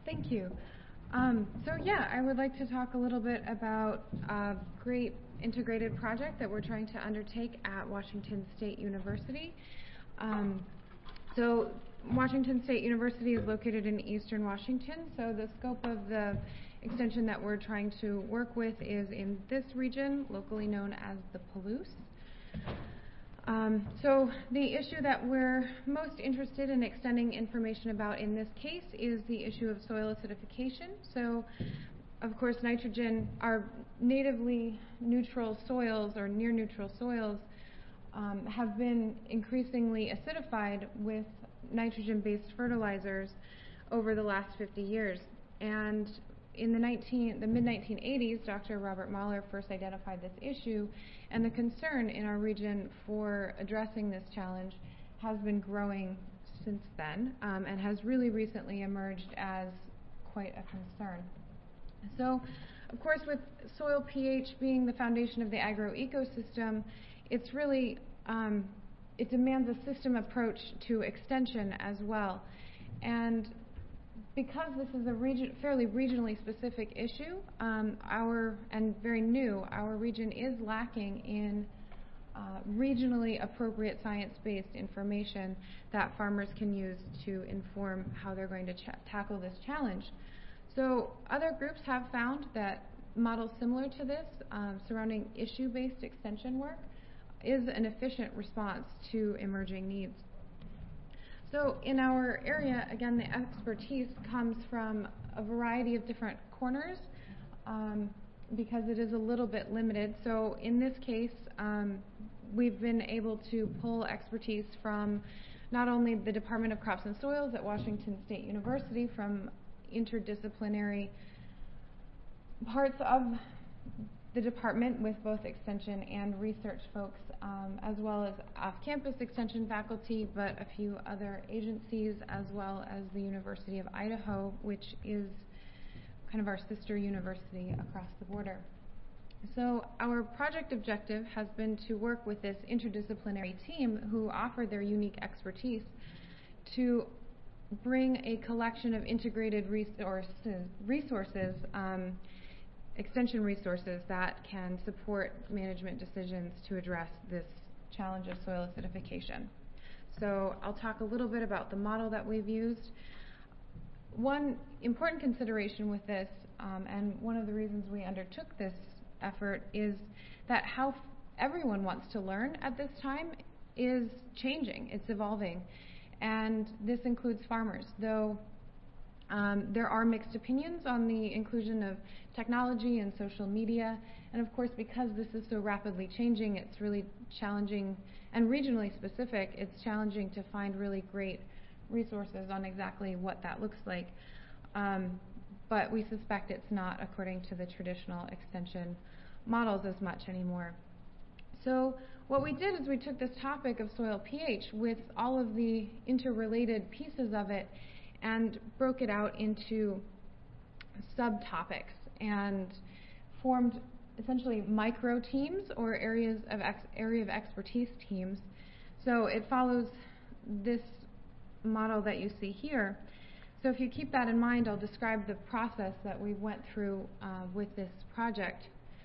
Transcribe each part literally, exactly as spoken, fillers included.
Thank you. Um, so yeah, I would like to talk a little bit about a great integrated project that we're trying to undertake at Washington State University. Um, so Washington State University is located in eastern Washington, so the scope of the extension that we're trying to work with is in this region, locally known as the Palouse. Um, so the issue that we're most interested in extending information about in this case is the issue of soil acidification. So, of course, nitrogen, our natively neutral soils or near neutral soils um, have been increasingly acidified with nitrogen-based fertilizers over the last fifty years. And in the, the mid nineteen eighties, Doctor Robert Mahler first identified this issue, and the concern in our region for addressing this challenge has been growing since then, um, and has really recently emerged as quite a concern. So, of course, with soil pH being the foundation of the agroecosystem, it's really, um, it demands a system approach to extension as well. And because this is a region, fairly regionally specific issue, um, our and very new, our region is lacking in uh, regionally appropriate science-based information that farmers can use to inform how they're going to ch tackle this challenge. So other groups have found that models similar to this, um, surrounding issue-based extension work, is an efficient response to emerging needs. So in our area, again, the expertise comes from a variety of different corners um, because it is a little bit limited. So in this case, um, we've been able to pull expertise from not only the Department of Crops and Soils at Washington State University, from interdisciplinary parts of the department with both extension and research folks, um, as well as off-campus extension faculty, but a few other agencies, as well as the University of Idaho, which is kind of our sister university across the border. So our project objective has been to work with this interdisciplinary team who offer their unique expertise to bring a collection of integrated resources, resources um, extension resources that can support management decisions to address this challenge of soil acidification. So I'll talk a little bit about the model that we've used. One important consideration with this, um, and one of the reasons we undertook this effort, is that how everyone wants to learn at this time is changing, it's evolving, and this includes farmers, though Um, there are mixed opinions on the inclusion of technology and social media, and of course, because this is so rapidly changing, it's really challenging, and regionally specific, it's challenging to find really great resources on exactly what that looks like. Um, but we suspect it's not according to the traditional extension models as much anymore. So what we did is we took this topic of soil pH with all of the interrelated pieces of it and broke it out into subtopics and formed essentially micro teams or areas of ex area of expertise teams. So it follows this model that you see here. So if you keep that in mind, I'll describe the process that we went through uh, with this project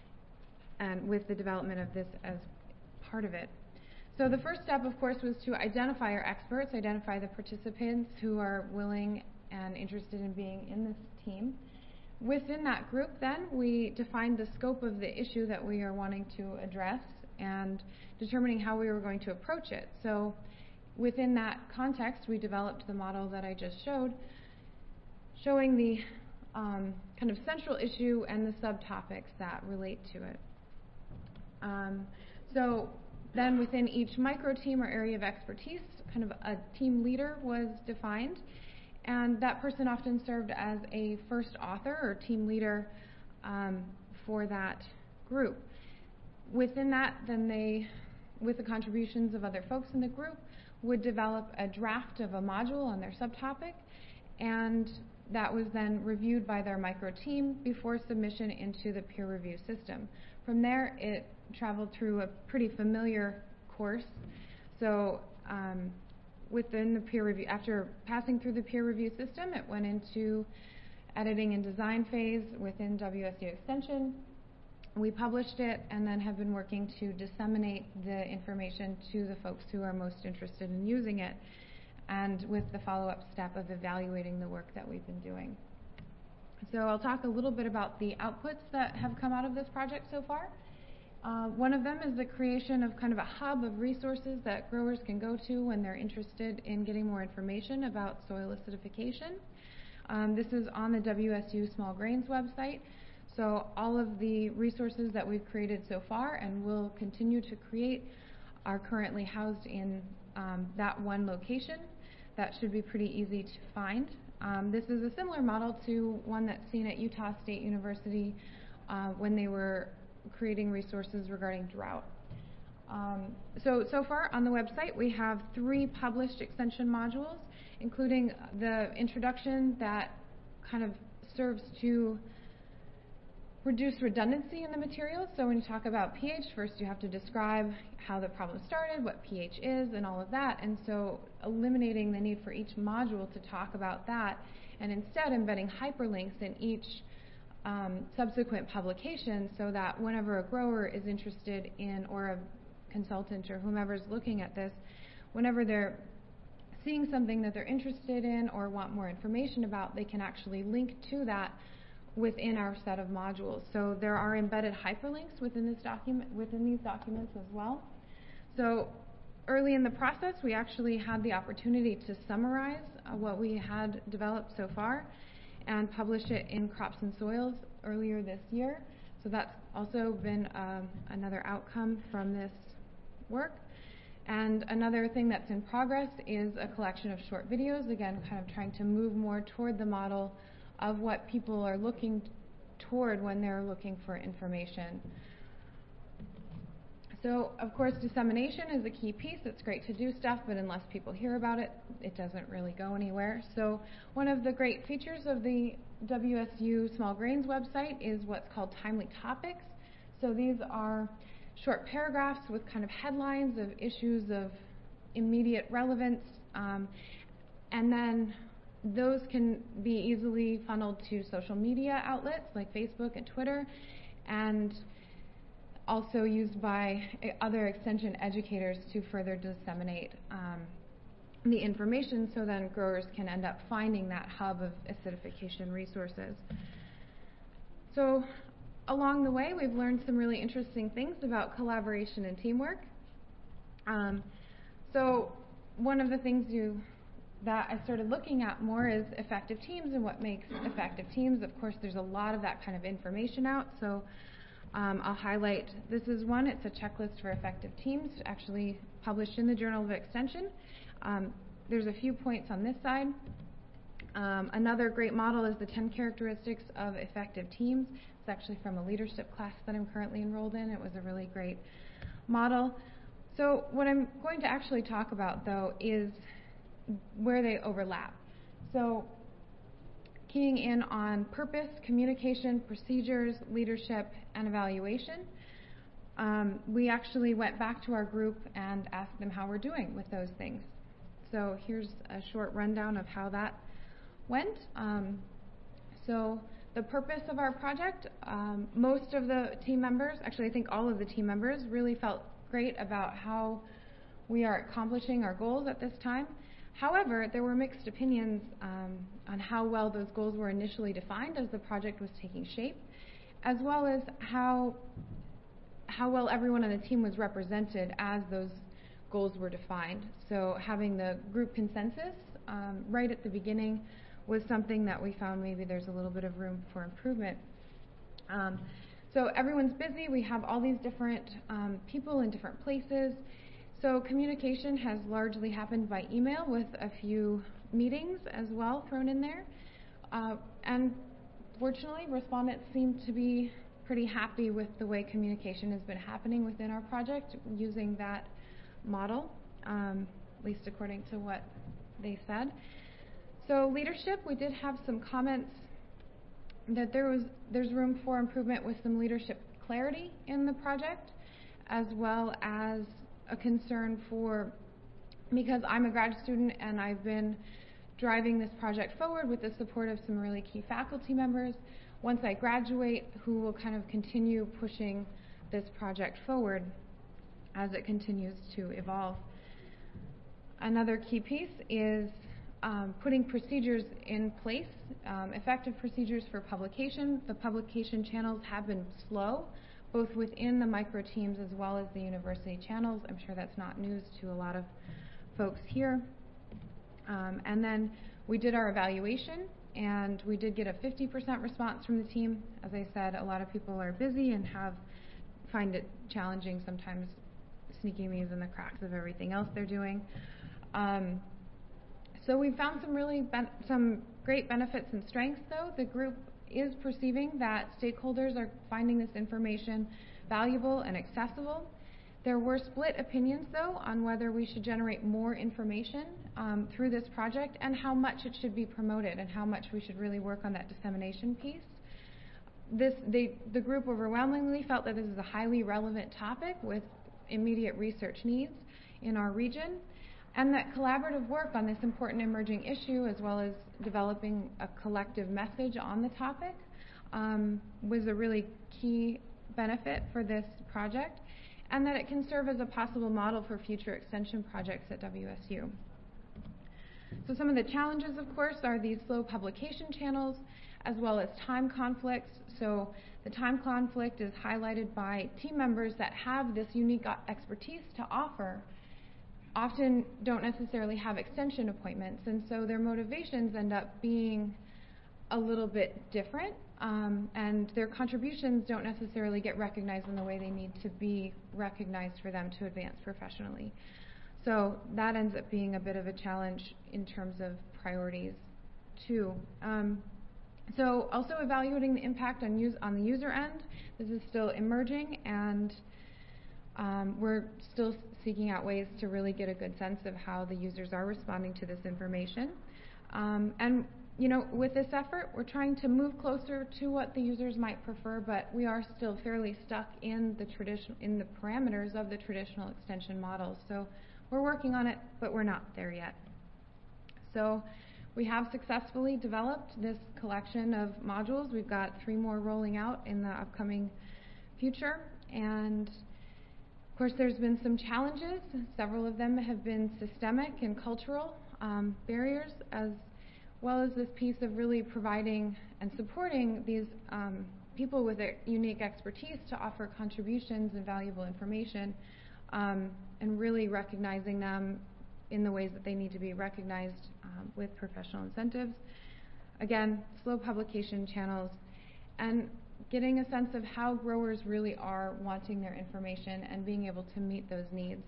and with the development of this as part of it. So the first step, of course, was to identify our experts, identify the participants who are willing and interested in being in this team. Within that group, then, we defined the scope of the issue that we are wanting to address and determining how we were going to approach it. So within that context, we developed the model that I just showed, showing the um, kind of central issue and the subtopics that relate to it. Um, so Then within each micro team or area of expertise, kind of a team leader was defined, and that person often served as a first author or team leader um, for that group. Within that, then they, with the contributions of other folks in the group, would develop a draft of a module on their subtopic, and that was then reviewed by their micro team before submission into the peer review system. From there, it traveled through a pretty familiar course. So um, within the peer review, after passing through the peer review system, it went into editing and design phase within W S U Extension. We published it and then have been working to disseminate the information to the folks who are most interested in using it, and with the follow-up step of evaluating the work that we've been doing. So I'll talk a little bit about the outputs that have come out of this project so far. Uh, one of them is the creation of kind of a hub of resources that growers can go to when they're interested in getting more information about soil acidification. Um, this is on the W S U Small Grains website. So all of the resources that we've created so far and will continue to create are currently housed in um, that one location. That should be pretty easy to find. Um, this is a similar model to one that's seen at Utah State University uh, when they were creating resources regarding drought. Um, so, so far on the website we have three published extension modules, including the introduction that kind of serves to reduce redundancy in the materials. So when you talk about pH, first you have to describe how the problem started, what pH is, and all of that. And so eliminating the need for each module to talk about that, and instead embedding hyperlinks in each um, subsequent publication, so that whenever a grower is interested in, or a consultant or whomever's looking at this, whenever they're seeing something that they're interested in or want more information about, they can actually link to that within our set of modules. So there are embedded hyperlinks within this document, within these documents as well. So early in the process, we actually had the opportunity to summarize uh, what we had developed so far and publish it in Crops and Soils earlier this year. So that's also been um, another outcome from this work. And another thing that's in progress is a collection of short videos, again, kind of trying to move more toward the model of what people are looking toward when they're looking for information. So, of course, dissemination is a key piece. It's great to do stuff, but unless people hear about it, it doesn't really go anywhere. So one of the great features of the W S U Small Grains website is what's called timely topics. So these are short paragraphs with kind of headlines of issues of immediate relevance, um, and then those can be easily funneled to social media outlets like Facebook and Twitter, and also used by other extension educators to further disseminate um, the information, so then growers can end up finding that hub of acidification resources. So along the way, we've learned some really interesting things about collaboration and teamwork. Um, so one of the things you that I started looking at more is effective teams and what makes effective teams. Of course, there's a lot of that kind of information out, so um, I'll highlight, this is one, it's a checklist for effective teams, actually published in the Journal of Extension. Um, there's a few points on this side. Um, another great model is the ten characteristics of effective teams. It's actually from a leadership class that I'm currently enrolled in. It was a really great model. So what I'm going to actually talk about, though, is where they overlap. So keying in on purpose, communication, procedures, leadership, and evaluation. Um, we actually went back to our group and asked them how we're doing with those things. So here's a short rundown of how that went. Um, so the purpose of our project, um, most of the team members, actually I think all of the team members, really felt great about how we are accomplishing our goals at this time. However, there were mixed opinions um, on how well those goals were initially defined as the project was taking shape, as well as how, how well everyone on the team was represented as those goals were defined. So having the group consensus um, right at the beginning was something that we found maybe there's a little bit of room for improvement. Um, so everyone's busy. We have all these different um, people in different places. So communication has largely happened by email, with a few meetings as well thrown in there. Uh, and fortunately, respondents seem to be pretty happy with the way communication has been happening within our project using that model, um, at least according to what they said. So leadership, we did have some comments that there was there's room for improvement with some leadership clarity in the project, as well as a concern for, because I'm a grad student and I've been driving this project forward with the support of some really key faculty members. Once I graduate, who will kind of continue pushing this project forward as it continues to evolve. Another key piece is um, putting procedures in place, um, effective procedures for publication. The publication channels have been slow, both within the micro teams as well as the university channels. I'm sure that's not news to a lot of folks here. Um, and then we did our evaluation, and we did get a fifty percent response from the team. As I said, a lot of people are busy and have find it challenging sometimes sneaking these in the cracks of everything else they're doing. Um, so we found some really ben some great benefits and strengths, though. The group is perceiving that stakeholders are finding this information valuable and accessible. There were split opinions, though, on whether we should generate more information um, through this project and how much it should be promoted and how much we should really work on that dissemination piece. This, they, the group overwhelmingly felt that this is a highly relevant topic with immediate research needs in our region, and that collaborative work on this important emerging issue, as well as developing a collective message on the topic, um, was a really key benefit for this project, and that it can serve as a possible model for future extension projects at W S U. So some of the challenges, of course, are these slow publication channels, as well as time conflicts. So the time conflict is highlighted by team members that have this unique expertise to offer, often don't necessarily have extension appointments, and so their motivations end up being a little bit different, um, and their contributions don't necessarily get recognized in the way they need to be recognized for them to advance professionally. So that ends up being a bit of a challenge in terms of priorities too. Um, so also evaluating the impact on, use, on the user end. This is still emerging, and um, we're still seeking out ways to really get a good sense of how the users are responding to this information. Um, and you know, with this effort, we're trying to move closer to what the users might prefer, but we are still fairly stuck in the tradition, in the parameters of the traditional extension models. So we're working on it, but we're not there yet. So we have successfully developed this collection of modules. We've got three more rolling out in the upcoming future, and of course, there's been some challenges. Several of them have been systemic and cultural um, barriers, as well as this piece of really providing and supporting these um, people with their unique expertise to offer contributions and valuable information, um, and really recognizing them in the ways that they need to be recognized um, with professional incentives. Again, slow publication channels, and getting a sense of how growers really are wanting their information and being able to meet those needs.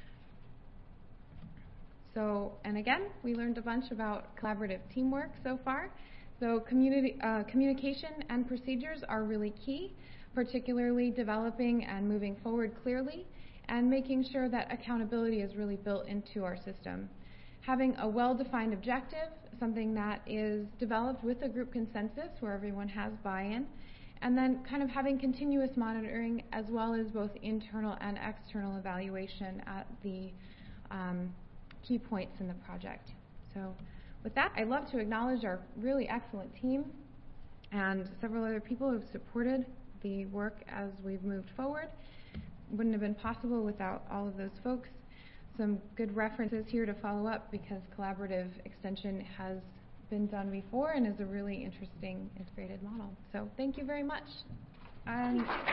So, and again, we learned a bunch about collaborative teamwork so far. So community, uh, communication and procedures are really key, particularly developing and moving forward clearly, and making sure that accountability is really built into our system. Having a well-defined objective, something that is developed with a group consensus where everyone has buy-in, and then kind of having continuous monitoring as well as both internal and external evaluation at the um, key points in the project. So with that, I'd love to acknowledge our really excellent team and several other people who have supported the work as we've moved forward. Wouldn't have been possible without all of those folks. Some good references here to follow up, because collaborative extension has been done before and is a really interesting integrated model. So thank you very much. And